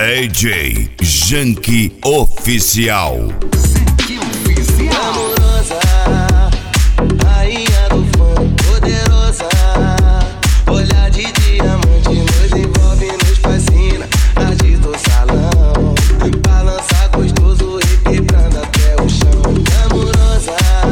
DJ Janky Oficial. Amorosa, rainha do funk, poderosa, olhar de diamante nos envolve, nos fascina, agita o salão, balança gostoso e quebrando até o chão. Amorosa,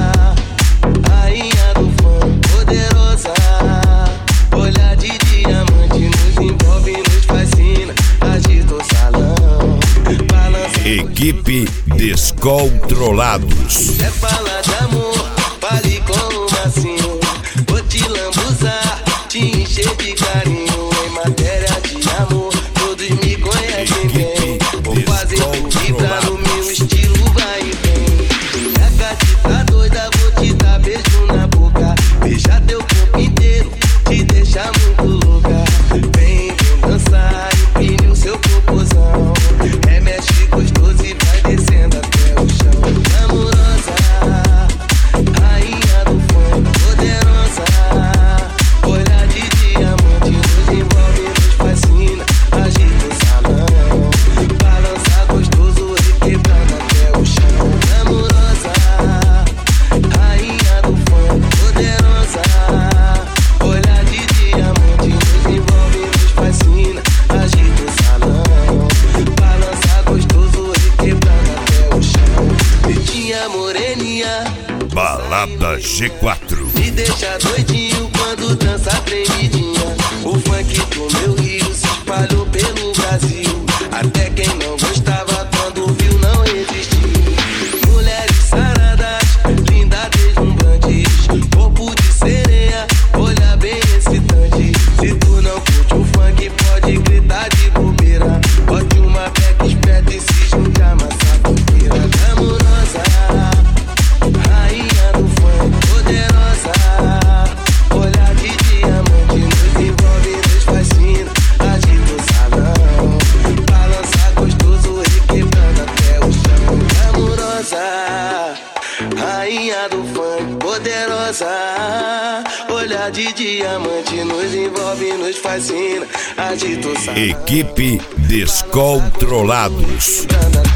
rainha do funk, poderosa, olhar de diamante nos envolve, nos fascina, agita o salão, balança. Equipe Descontrolados. É falar de amor, fale com o macinho. Vou te lambuzar, te encher de carinho. Em matéria de amor, todos me conhecem bem. Vou fazer tudo vibrar no meu estilo, vai e vem. Minha gata tá doida, vou te dar beijo na boca. Beijar teu corpo inteiro, te deixar muito louca. Vem dançar, empine o seu popozão. Remexe gostoso e vai descendo até o chão. Amorosa, rainha do funk, poderosa, olhar de diamante nos envolve, nos fascina, agita o salão, balança gostoso e quebrando até o chão. Amorosa, rainha do funk, poderosa, olhar de diamante nos envolve, nos fascina, agita o salão, balança gostoso e quebrando até o chão. Pretinha moreninha, Balada G4. me deixa doidinho quando dança tremidinha. O funk do meu Rio se espalhou pelo Brasil. Até quem não gostava quando viu não resistiu. Mulheres saradas, lindas deslumbrantes, corpo de sereia, olha bem excitante. Se tu não curte o funk pode gritar de bobeira. Bote uma beca esperta e se junte a massacreira. Amorosa, rainha do funk, poderosa, olhar de diamante nos envolve, nos fascina, agita o salão, balança gostoso e quebrando até o chão. Amorosa, rainha do funk, poderosa, olhar de diamante nos envolve, nos fascina, agita o salão. Equipe Descontrolados. Quebrando